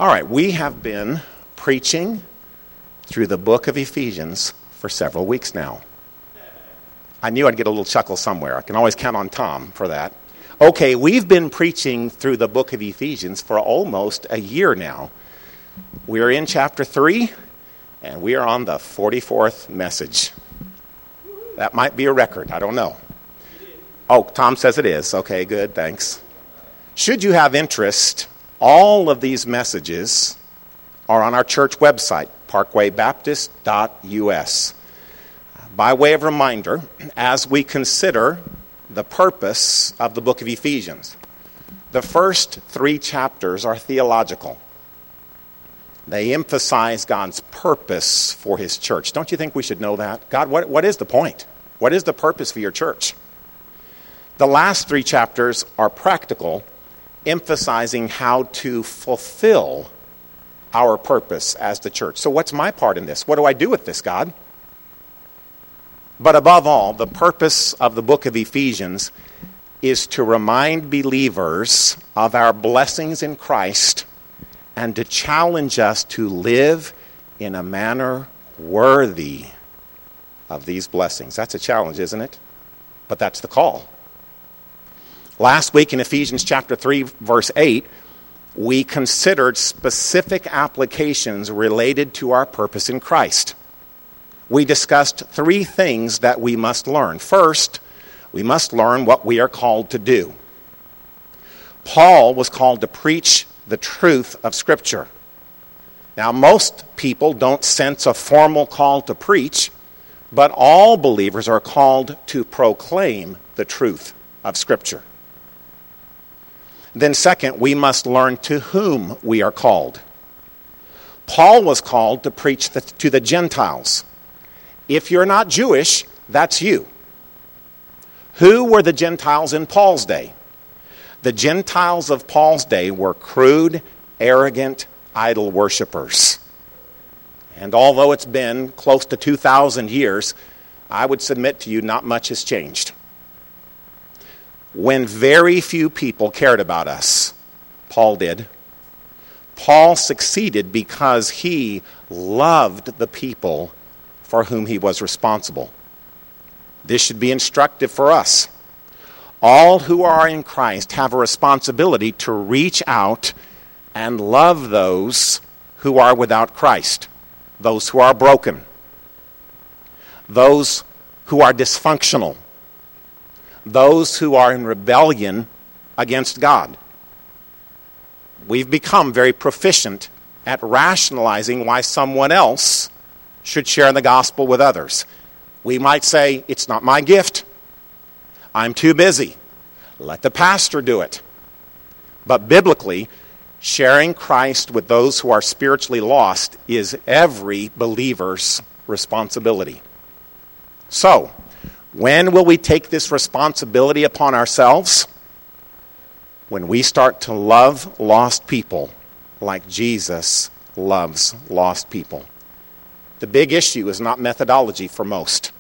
All right, we have been preaching through the book of Ephesians for several weeks now. I knew I'd get a little chuckle somewhere. I can always count on Tom for that. Okay, we've been preaching through the book of Ephesians for almost a year now. We are in chapter 3, and we are on the 44th message. That might be a record. I don't know. Oh, Tom says it is. Okay, good. Thanks. Should you have interest, all of these messages are on our church website, parkwaybaptist.us. By way of reminder, as we consider the purpose of the book of Ephesians, the first 3 chapters are theological. They emphasize God's purpose for his church. Don't you think we should know that? God, what is the point? What is the purpose for your church? The last 3 chapters are practical, emphasizing how to fulfill our purpose as the church. So what's my part in this? What do I do with this, God? But above all, the purpose of the book of Ephesians is to remind believers of our blessings in Christ and to challenge us to live in a manner worthy of these blessings. That's a challenge, isn't it? But that's the call. Last week in Ephesians chapter 3, verse 8, we considered specific applications related to our purpose in Christ. We discussed 3 things that we must learn. First, we must learn what we are called to do. Paul was called to preach the truth of Scripture. Now, most people don't sense a formal call to preach, but all believers are called to proclaim the truth of Scripture. Then second, we must learn to whom we are called. Paul was called to preach to the Gentiles. If you're not Jewish, that's you. Who were the Gentiles in Paul's day? The Gentiles of Paul's day were crude, arrogant, idol worshipers. And although it's been close to 2,000 years, I would submit to you not much has changed. When very few people cared about us, Paul did. Paul succeeded because he loved the people for whom he was responsible. This should be instructive for us. All who are in Christ have a responsibility to reach out and love those who are without Christ, those who are broken, those who are dysfunctional, those who are in rebellion against God. We've become very proficient at rationalizing why someone else should share the gospel with others. We might say, it's not my gift. I'm too busy. Let the pastor do it. But biblically, sharing Christ with those who are spiritually lost is every believer's responsibility. So, when will we take this responsibility upon ourselves? When we start to love lost people like Jesus loves lost people. The big issue is not methodology for most.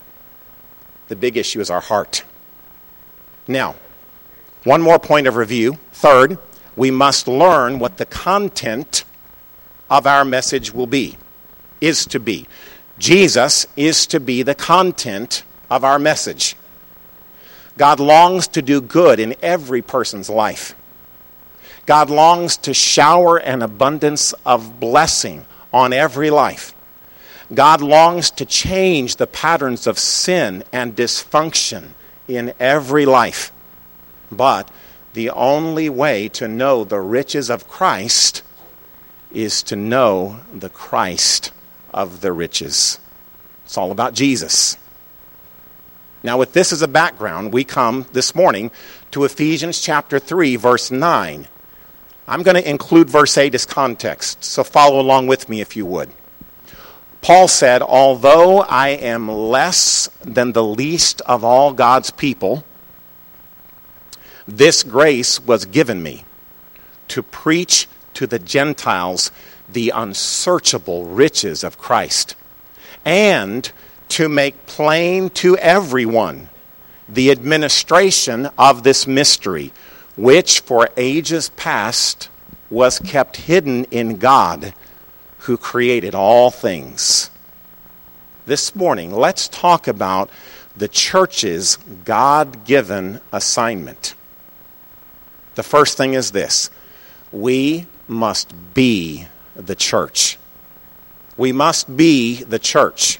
The big issue is our heart. Now, one more point of review. Third, we must learn what the content of our message is to be. Jesus is to be the content of our message. God longs to do good in every person's life. God longs to shower an abundance of blessing on every life. God longs to change the patterns of sin and dysfunction in every life. But the only way to know the riches of Christ is to know the Christ of the riches. It's all about Jesus. Now, with this as a background, we come this morning to Ephesians chapter 3, verse 9. I'm going to include verse 8 as context, so follow along with me if you would. Paul said, although I am less than the least of all God's people, this grace was given me to preach to the Gentiles the unsearchable riches of Christ, and to make plain to everyone the administration of this mystery, which for ages past was kept hidden in God, who created all things. This morning, let's talk about the church's God-given assignment. The first thing is this: we must be the church. We must be the church.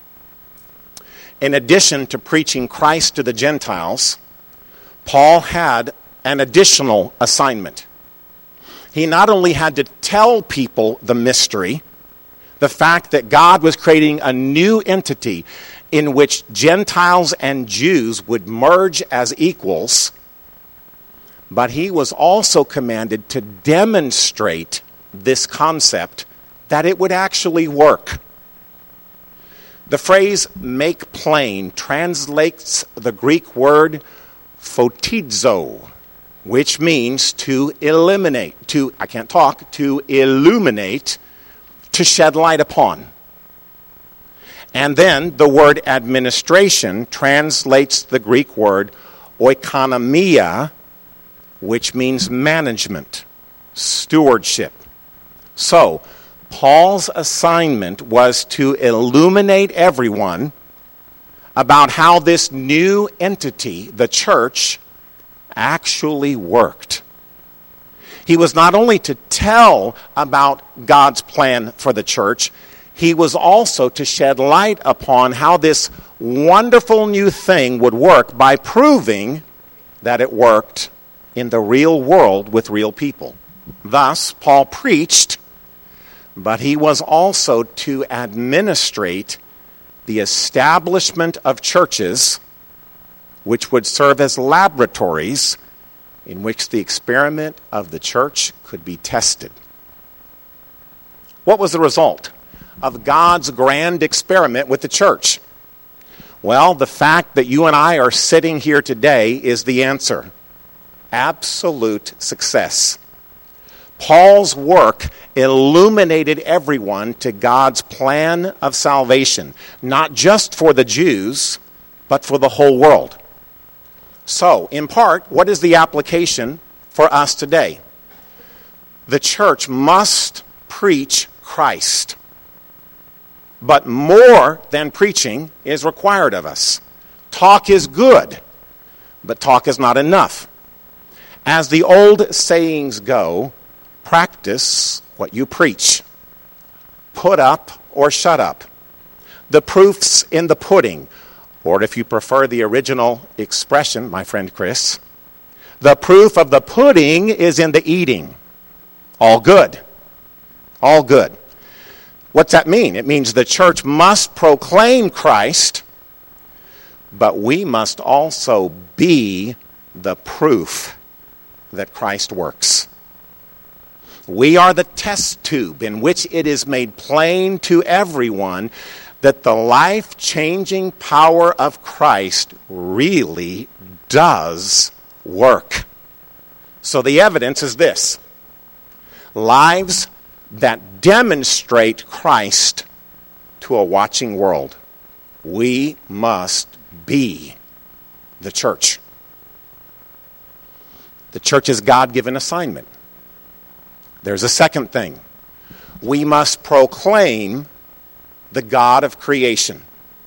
In addition to preaching Christ to the Gentiles, Paul had an additional assignment. He not only had to tell people the mystery, the fact that God was creating a new entity in which Gentiles and Jews would merge as equals, but he was also commanded to demonstrate this concept, that it would actually work. The phrase "make plain" translates the Greek word photizo, which means to illuminate, to illuminate, to shed light upon. And then the word administration translates the Greek word oikonomia, which means management, stewardship. So, Paul's assignment was to illuminate everyone about how this new entity, the church, actually worked. He was not only to tell about God's plan for the church, he was also to shed light upon how this wonderful new thing would work by proving that it worked in the real world with real people. Thus, Paul preached, but he was also to administrate the establishment of churches which would serve as laboratories in which the experiment of the church could be tested. What was the result of God's grand experiment with the church? Well, the fact that you and I are sitting here today is the answer. Absolute success. Paul's work illuminated everyone to God's plan of salvation, not just for the Jews, but for the whole world. So, in part, what is the application for us today? The church must preach Christ. But more than preaching is required of us. Talk is good, but talk is not enough. As the old sayings go, practice what you preach. Put up or shut up. The proof's in the pudding. Or if you prefer the original expression, my friend Chris, the proof of the pudding is in the eating. All good. All good. What's that mean? It means the church must proclaim Christ, but we must also be the proof that Christ works. We are the test tube in which it is made plain to everyone that the life-changing power of Christ really does work. So the evidence is this: lives that demonstrate Christ to a watching world. We must be the church. The church's God-given assignment. There's a second thing. We must proclaim the God of creation.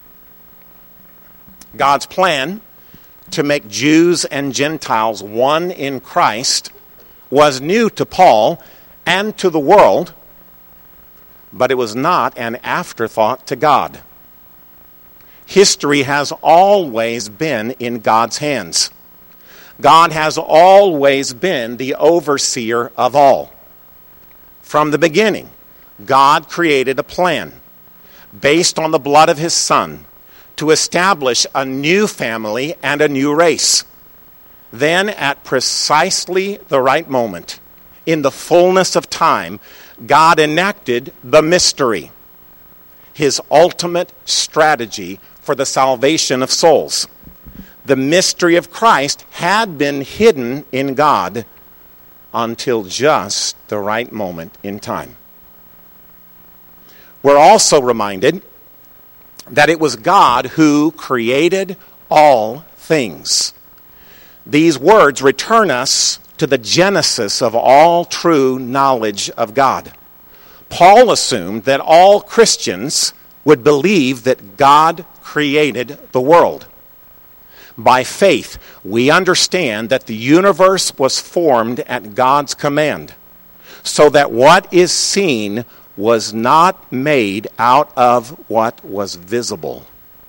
God's plan to make Jews and Gentiles one in Christ was new to Paul and to the world, but it was not an afterthought to God. History has always been in God's hands. God has always been the overseer of all. From the beginning, God created a plan based on the blood of his Son to establish a new family and a new race. Then, at precisely the right moment, in the fullness of time, God enacted the mystery, his ultimate strategy for the salvation of souls. The mystery of Christ had been hidden in God until just the right moment in time. We're also reminded that it was God who created all things. These words return us to the genesis of all true knowledge of God. Paul assumed that all Christians would believe that God created the world. By faith, we understand that the universe was formed at God's command, so that what is seen was not made out of what was visible.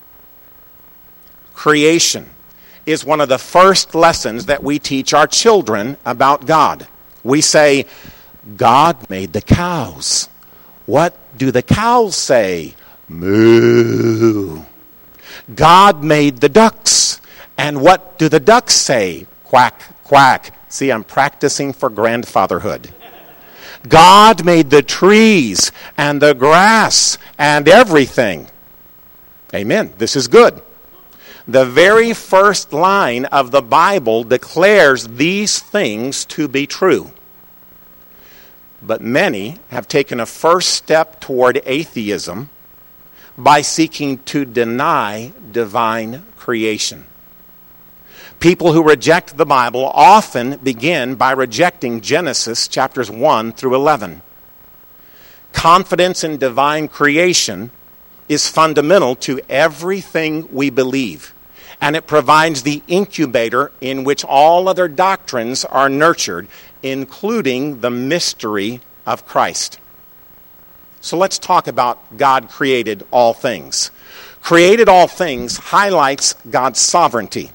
Creation is one of the first lessons that we teach our children about God. We say, God made the cows. What do the cows say? Moo. God made the ducks. And what do the ducks say? Quack, quack. See, I'm practicing for grandfatherhood. God made the trees and the grass and everything. Amen. This is good. The very first line of the Bible declares these things to be true. But many have taken a first step toward atheism by seeking to deny divine creation. People who reject the Bible often begin by rejecting Genesis chapters 1 through 11. Confidence in divine creation is fundamental to everything we believe, and it provides the incubator in which all other doctrines are nurtured, including the mystery of Christ. So let's talk about God created all things. Created all things highlights God's sovereignty.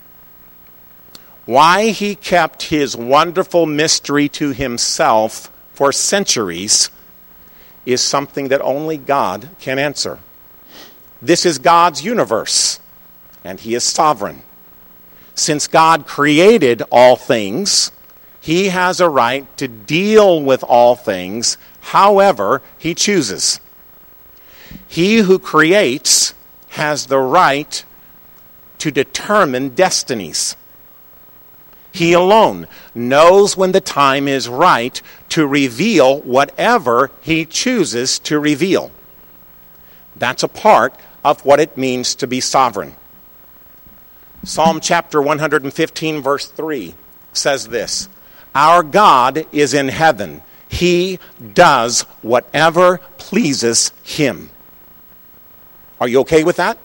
Why he kept his wonderful mystery to himself for centuries is something that only God can answer. This is God's universe, and he is sovereign. Since God created all things, he has a right to deal with all things however he chooses. He who creates has the right to determine destinies. He alone knows when the time is right to reveal whatever he chooses to reveal. That's a part of what it means to be sovereign. Psalm chapter 115, verse 3 says this, "Our God is in heaven. He does whatever pleases him." Are you okay with that?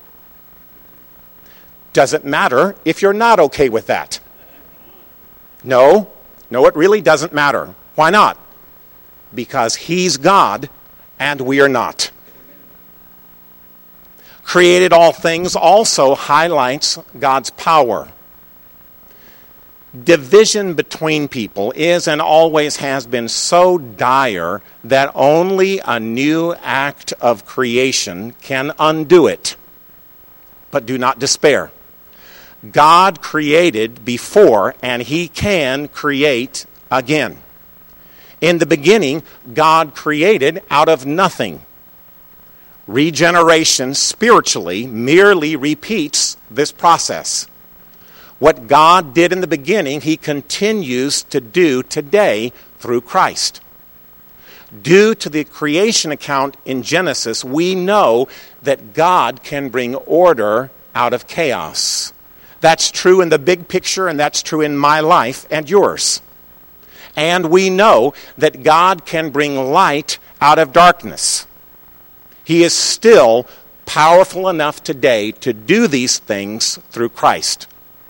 Does it matter if you're not okay with that? No, it really doesn't matter. Why not? Because he's God and we are not. Created all things also highlights God's power. Division between people is and always has been so dire that only a new act of creation can undo it. But do not despair. God created before, and he can create again. In the beginning, God created out of nothing. Regeneration spiritually merely repeats this process. What God did in the beginning, he continues to do today through Christ. Due to the creation account in Genesis, we know that God can bring order out of chaos. That's true in the big picture, and that's true in my life and yours. And we know that God can bring light out of darkness. He is still powerful enough today to do these things through Christ.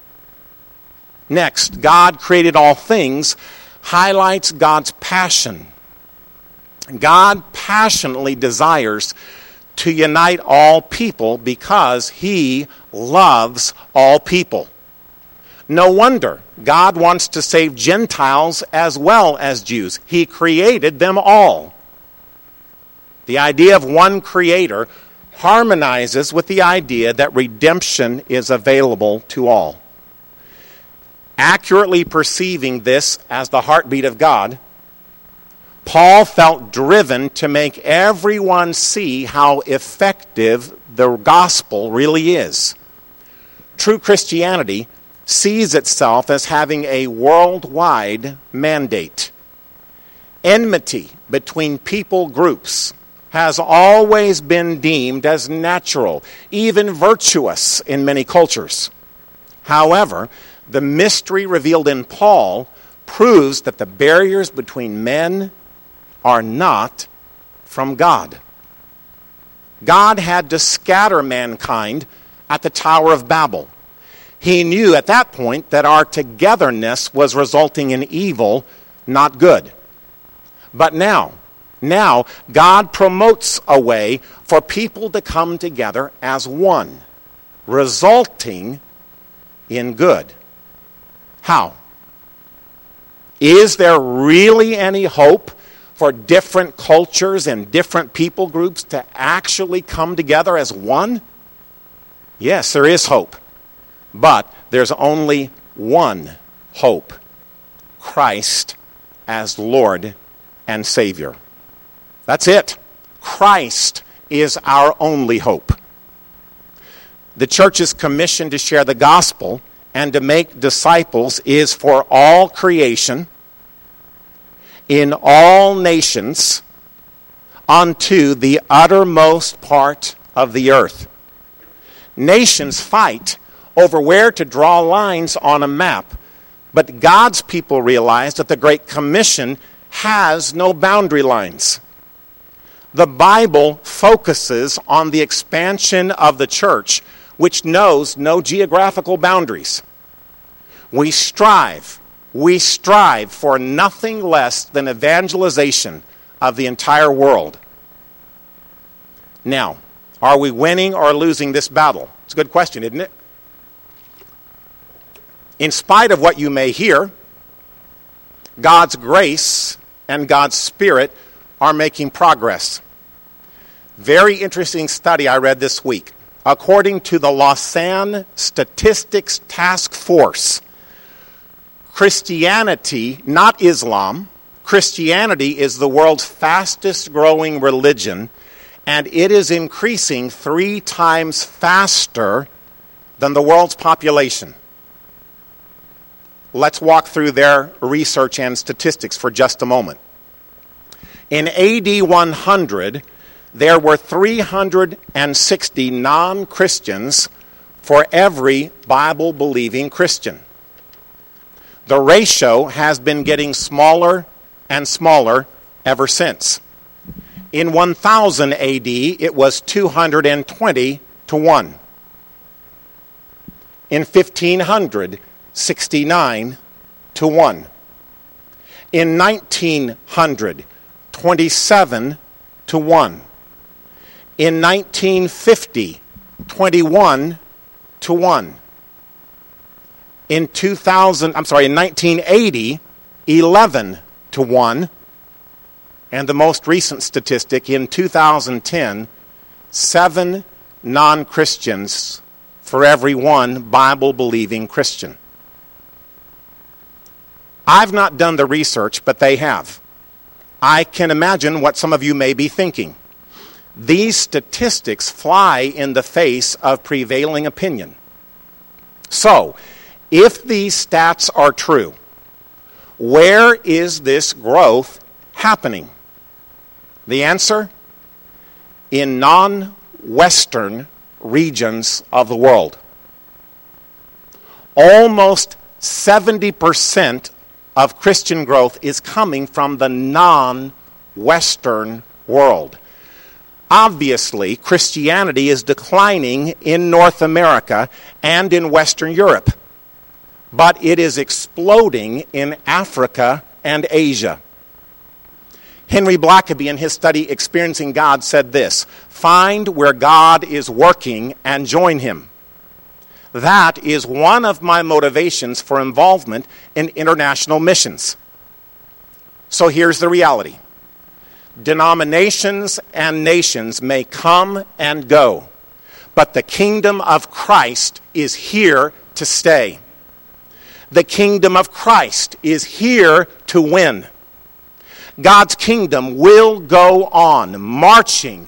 Next, God created all things highlights God's passion. God passionately desires to unite all people because he loves all people. No wonder God wants to save Gentiles as well as Jews. He created them all. The idea of one creator harmonizes with the idea that redemption is available to all. Accurately perceiving this as the heartbeat of God, Paul felt driven to make everyone see how effective the gospel really is. True Christianity sees itself as having a worldwide mandate. Enmity between people groups has always been deemed as natural, even virtuous in many cultures. However, the mystery revealed in Paul proves that the barriers between men are not from God. God had to scatter mankind at the Tower of Babel. He knew at that point that our togetherness was resulting in evil, not good. But now God promotes a way for people to come together as one, resulting in good. How? Is there really any hope for different cultures and different people groups to actually come together as one? Yes, there is hope. But there's only one hope: Christ as Lord and Savior. That's it. Christ is our only hope. The church's commission to share the gospel and to make disciples is for all creation, in all nations, unto the uttermost part of the earth. Nations fight over where to draw lines on a map, but God's people realize that the Great Commission has no boundary lines. The Bible focuses on the expansion of the church, which knows no geographical boundaries. We strive for nothing less than evangelization of the entire world. Now, are we winning or losing this battle? It's a good question, isn't it? In spite of what you may hear, God's grace and God's Spirit are making progress. Very interesting study I read this week. According to the Lausanne Statistics Task Force, Christianity, not Islam, Christianity is the world's fastest growing religion, and it is increasing 3 times faster than the world's population. Let's walk through their research and statistics for just a moment. In AD 100, there were 360 non-Christians for every Bible-believing Christian. The ratio has been getting smaller and smaller ever since. In 1000 AD, it was 220 to 1. In 1500, 69 to 1. In 1900, 27 to 1. In 1950, 21 to 1. In 1980, 11 to 1. And the most recent statistic, in 2010, 7 non-Christians for every 1 Bible-believing Christian. I've not done the research, but they have. I can imagine what some of you may be thinking. These statistics fly in the face of prevailing opinion. So, if these stats are true, where is this growth happening? The answer? In non-Western regions of the world. Almost 70% of Christian growth is coming from the non-Western world. Obviously, Christianity is declining in North America and in Western Europe, but it is exploding in Africa and Asia. Henry Blackaby, in his study Experiencing God, said this: "Find where God is working and join Him." That is one of my motivations for involvement in international missions. So here's the reality. Denominations and nations may come and go, but the kingdom of Christ is here to stay. The kingdom of Christ is here to win. God's kingdom will go on marching,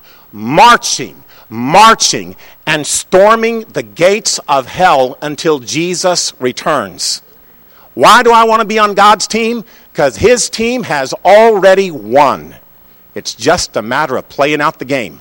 and storming the gates of hell until Jesus returns. Why do I want to be on God's team? Because His team has already won. It's just a matter of playing out the game.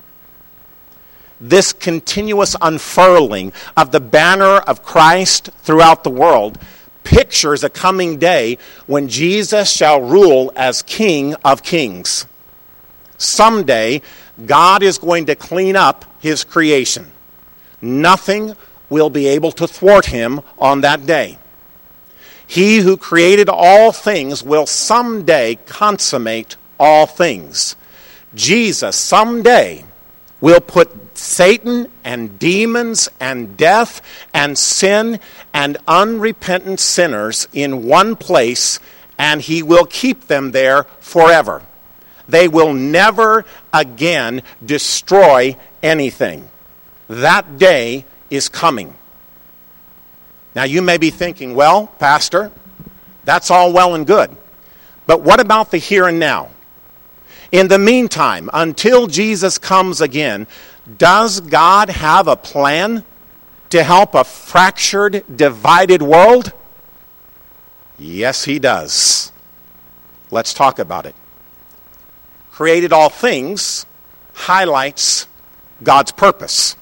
This continuous unfurling of the banner of Christ throughout the world pictures a coming day when Jesus shall rule as King of Kings. Someday, God is going to clean up his creation. Nothing will be able to thwart him on that day. He who created all things will someday consummate all things. Jesus someday will put Satan and demons and death and sin and unrepentant sinners in one place, and he will keep them there forever. They will never again destroy anything. That day is coming. Now you may be thinking, well, Pastor, that's all well and good. But what about the here and now? In the meantime, until Jesus comes again, does God have a plan to help a fractured, divided world? Yes, he does. Let's talk about it. Created all things highlights God's purpose.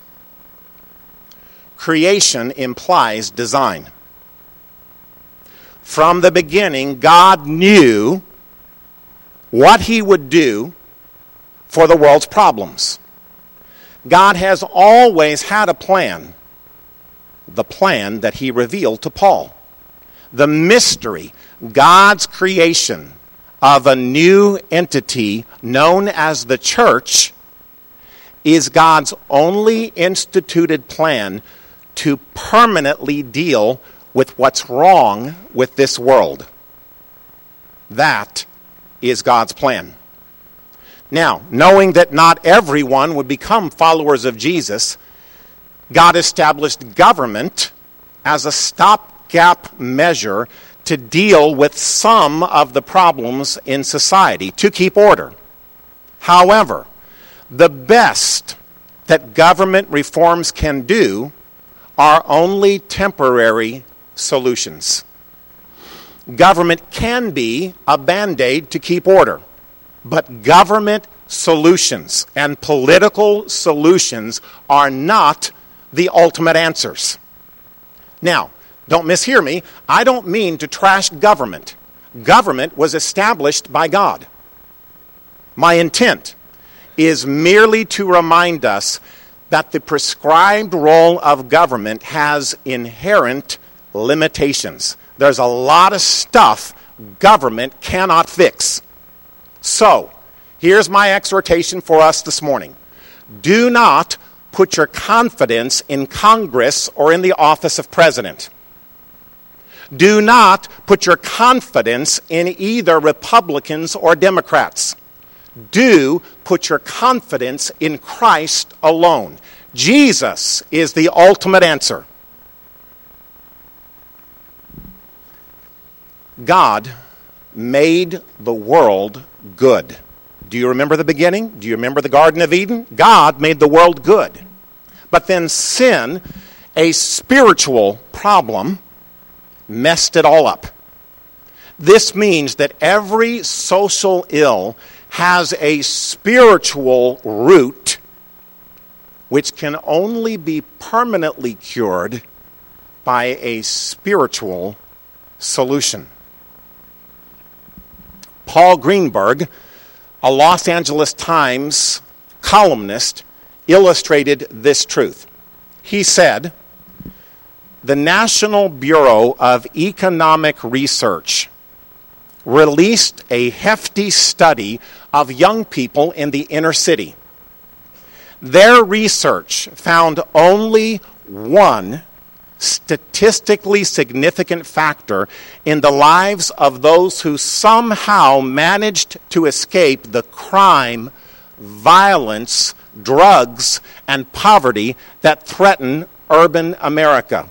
Creation implies design. From the beginning, God knew what he would do for the world's problems. God has always had a plan, the plan that he revealed to Paul. The mystery, God's creation of a new entity known as the church, is God's only instituted plan to permanently deal with what's wrong with this world. That is God's plan. Now, knowing that not everyone would become followers of Jesus, God established government as a stopgap measure to deal with some of the problems in society, to keep order. However, the best that government reforms can do are only temporary solutions. Government can be a band-aid to keep order, but government solutions and political solutions are not the ultimate answers. Now, don't mishear me. I don't mean to trash government. Government was established by God. My intent is merely to remind us that the prescribed role of government has inherent limitations. There's a lot of stuff government cannot fix. So, here's my exhortation for us this morning. Do not put your confidence in Congress or in the office of president. Do not put your confidence in either Republicans or Democrats. Do put your confidence in Christ alone. Jesus is the ultimate answer. God made the world good. Do you remember the beginning? Do you remember the Garden of Eden? God made the world good. But then sin, a spiritual problem, messed it all up. This means that every social ill has a spiritual root which can only be permanently cured by a spiritual solution. Paul Greenberg, a Los Angeles Times columnist, illustrated this truth. He said, "The National Bureau of Economic Research released a hefty study of young people in the inner city. Their research found only one statistically significant factor in the lives of those who somehow managed to escape the crime, violence, drugs, and poverty that threaten urban America.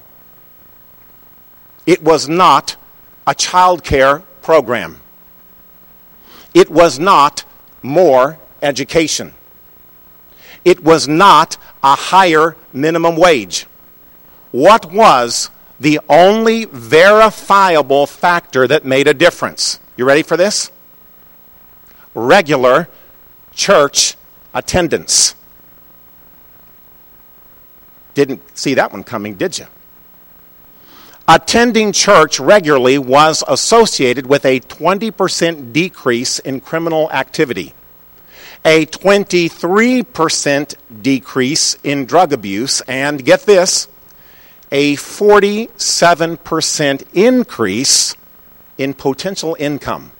It was not a child care program. It was not more education. It was not a higher minimum wage. What was the only verifiable factor that made a difference? You ready for this? Regular church attendance. Didn't see that one coming, did you? Attending church regularly was associated with a 20% decrease in criminal activity, a 23% decrease in drug abuse, and get this, a 47% increase in potential income.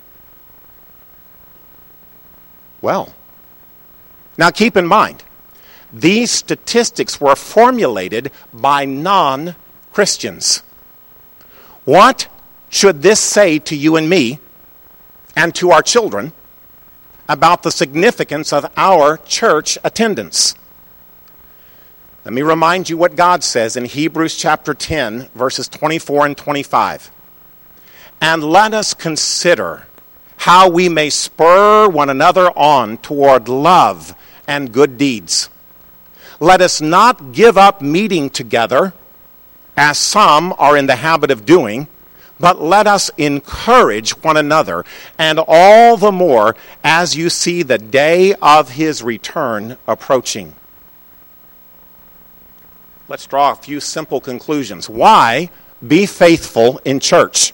Well, now keep in mind, these statistics were formulated by non-Christians. What should this say to you and me and to our children about the significance of our church attendance? Let me remind you what God says in Hebrews chapter 10, verses 24 and 25. And let us consider how we may spur one another on toward love and good deeds. Let us not give up meeting together, as some are in the habit of doing, but let us encourage one another, and all the more as you see the day of his return approaching. Let's draw a few simple conclusions. Why be faithful in church?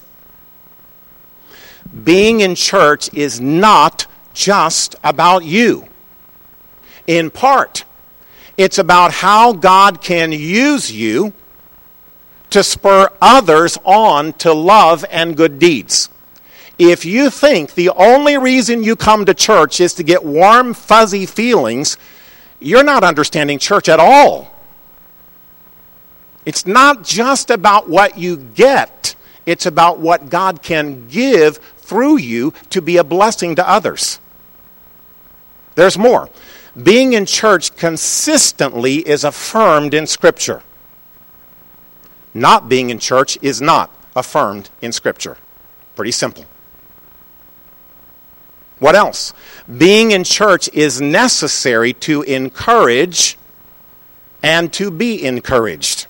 Being in church is not just about you. In part, it's about how God can use you to spur others on to love and good deeds. If you think the only reason you come to church is to get warm, fuzzy feelings, you're not understanding church at all. It's not just about what you get. It's about what God can give through you to be a blessing to others. There's more. Being in church consistently is affirmed in Scripture. Not being in church is not affirmed in Scripture. Pretty simple. What else? Being in church is necessary to encourage and to be encouraged.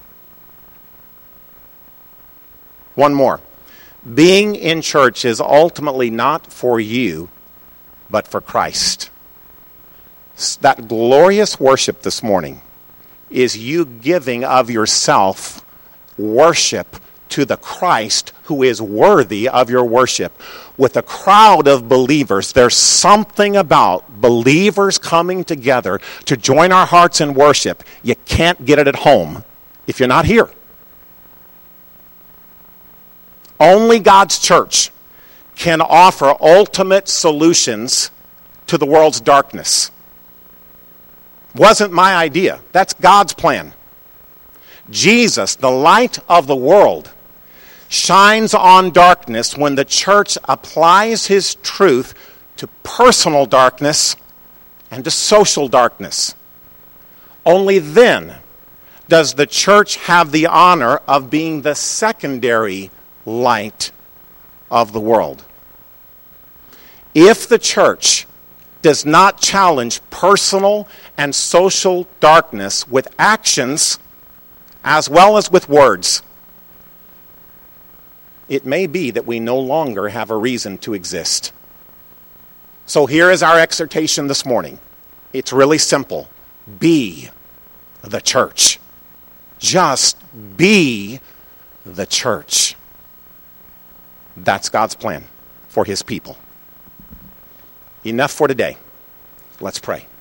One more. Being in church is ultimately not for you, but for Christ. That glorious worship this morning is you giving of yourself worship to the Christ who is worthy of your worship. With a crowd of believers, there's something about believers coming together to join our hearts in worship. You can't get it at home if you're not here. Only God's church can offer ultimate solutions to the world's darkness. Wasn't my idea. That's God's plan. Jesus, the light of the world, shines on darkness when the church applies his truth to personal darkness and to social darkness. Only then does the church have the honor of being the secondary light of the world. If the church does not challenge personal and social darkness with actions as well as with words, it may be that we no longer have a reason to exist. So here is our exhortation this morning. It's really simple. Be the church. Just be the church. That's God's plan for his people. Enough for today. Let's pray.